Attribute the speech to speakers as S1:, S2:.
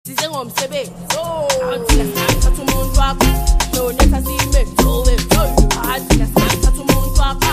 S1: Sebe, so until I start to moon drop. No, let us see me, so I just start to moon drop.